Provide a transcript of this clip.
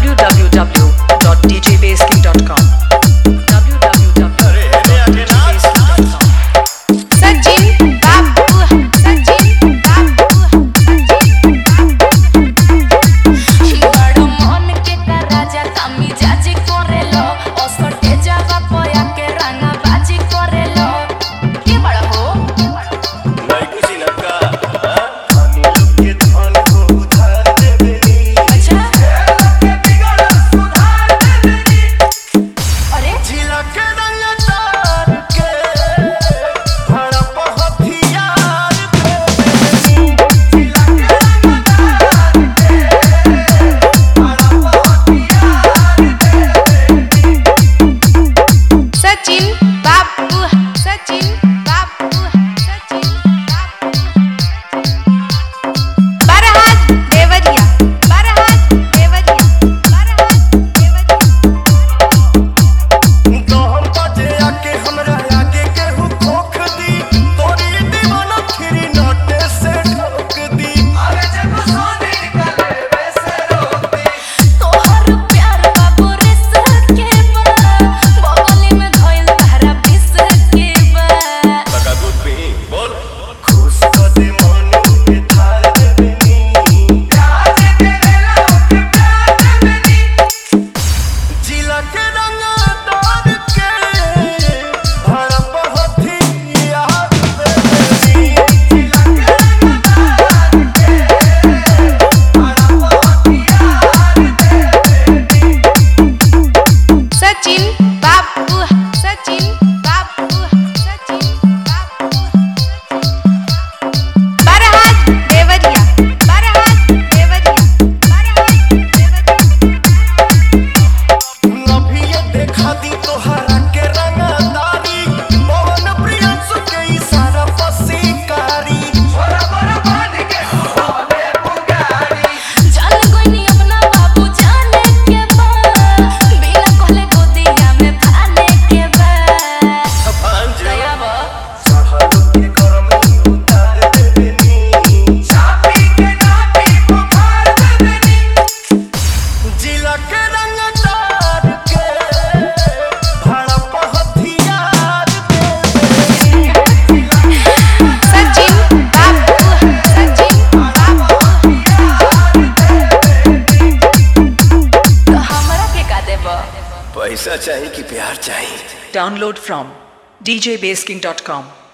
www.djbasking.com www.djbasking.com Sachin बाबू शिवाड़ो मन के का राजा कामी जाजी करेलो ओसटे जावा पया के रंगा बाजी करेलो के बड़ा हो नहीं कुछ लगा धनी लोग के धन को उधार देबेनी अच्छा के बिगड़ सुधार देबेनी अरे जिला के रंग तार के भड़प हथियार देबेनी जिला के रंग तार के भड़प हथियार देबेनी सचिन बाबू बरहात देवरिया तोहम बाजे आके हमरा आगे केहू खोख दी तोरी दीवाना फिरी नोटे से ठोक दी अरे जब सोने निकले वैसे रोक दी तोहर प्यार बाबू रे सके बा बगली में धइल तारा बिस के बा लगा दूध पी बोल खुश कर दे मनु के थार देबेनी प्यार देवेला के प्यार देबेनी जिला के रंग तार के भड़प हथियार देबेनी जिला के रंग तार के भड़प हथियार देबेनी सचिन बाबू बरहात देवरिया अभी ये देखा दी तोहरा के रंगदारी मोहन प्रियंसु के इशारा पर शिकारी छोरा बड़ा बांध के होले पुकारी जान कोई अपना बाबू जाने के बा बिना कहले गोदिया में फाने के बा भांज दया बा चढ़ल के गरमी उतार देबेनी चापी के नापी बुखार देबेनी जिला के रंगदार के भड़प हथियार देबेनी सचिन बाबू तो हमरा के का देबो पैसा चाहिए कि प्यार चाहिए Download from djbasking.com